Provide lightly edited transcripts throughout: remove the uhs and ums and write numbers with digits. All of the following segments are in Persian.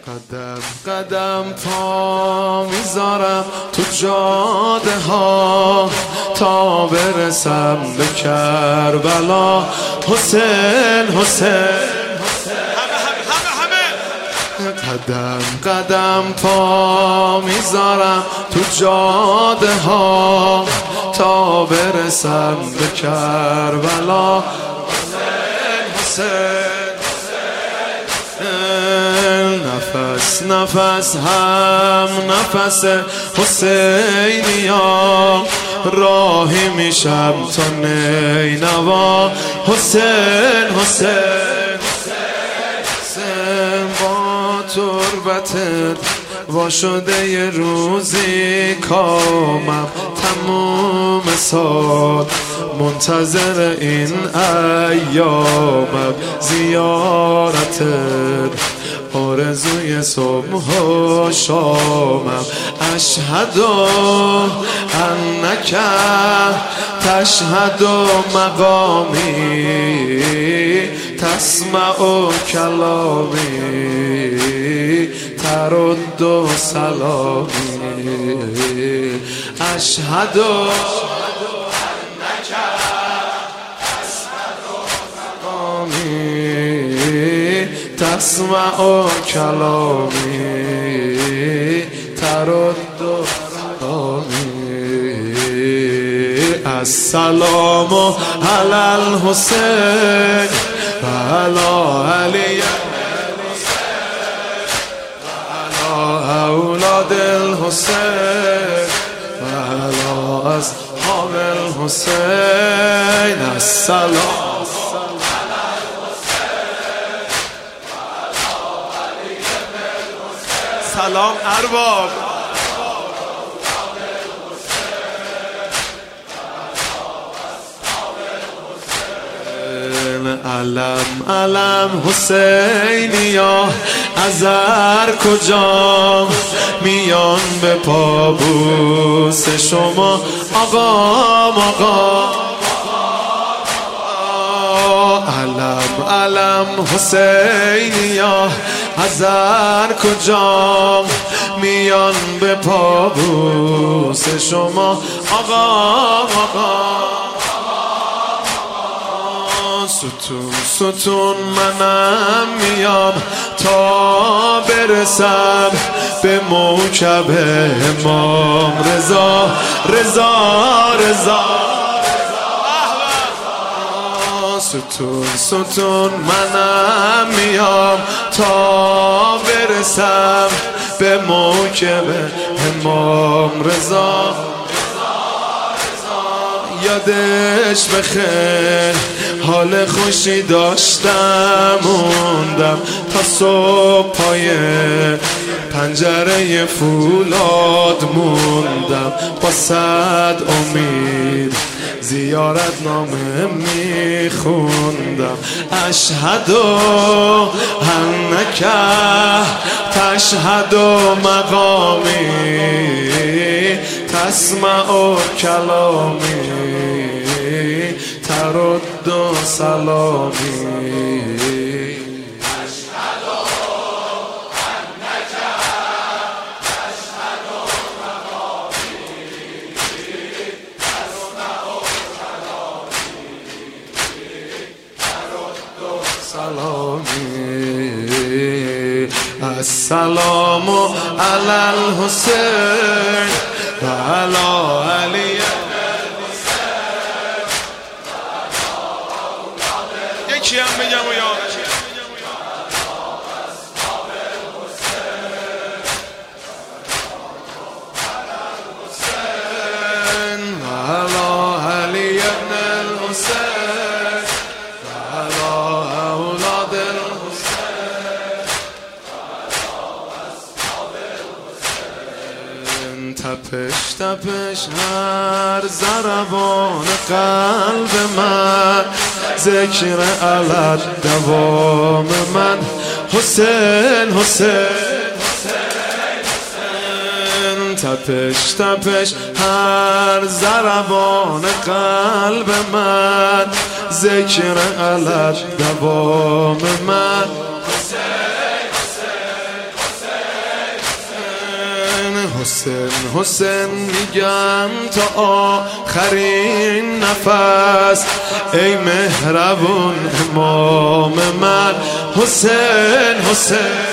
قدم قدم پا میذارم تو جاده ها تا برسم به کربلا. حسین حسین قدم قدم پا میذارم تو جاده ها تا برسم به کربلا. حسین نفس نفس هم نفس حسینیا راهی میشم تا نینوا. حسین حسین حسین با تربتت وا شده یه روزی کامم تموم سال منتظر این ایامم. زیارتت آرزوی صبح و شامم. اشهد انک تشهد مقامی تسمع کلامی ترد سلامی. اشهد انک تشهد مقامی تسمع کلامی ترد سلامی. السلام علی الحسین و علی علی اولاد الحسین و علی اصحاب الحسین. السلام سلام ارباب. علم علم حسینیا ازر کجا میان به پابوس شما آقا آقا. علم علم حسینیا ازر کجا میان به پابوس شما آقا آقا. ستون ستون منم میام تا برسم به موکب امام رضا رضا رضا. ستون ستون منم میام تا برسم به موکب امام رضا. یادش بخیر حال خوشی داشتم موندم تا صبح پای پنجره فولاد موندم با صد امید زیارت نامه میخوندم. اشهد انک تشهد مقامی تسمع کلامی ترد سلامی. السلام علی الحسین و علی علی الحسین. یکی هم بگم و یا تپش تپش هر ضربان قلب من ذکر علت دوام من. حسین حسین حسین تپش تپش هر ضربان قلب من ذکر علت دوام من. حسین حسین میگم تا آخرین نفس، ای مهربون امام من. حسین حسین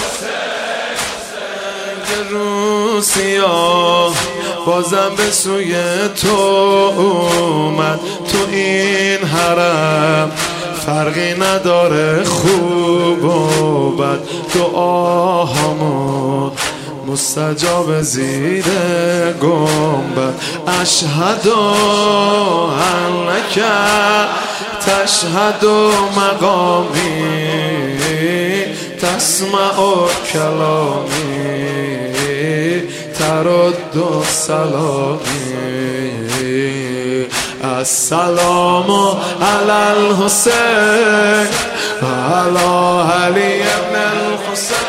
روسیا بازم به سوی تو اومد، تو این حرم فرقی نداره خوب و بد، دعاهامو مستجاب زیر گنبد. اشهد انک تشهد مقامی تسمع کلامی ترد سلامی. السلام علی الحسین و علی علی ابن الحسین.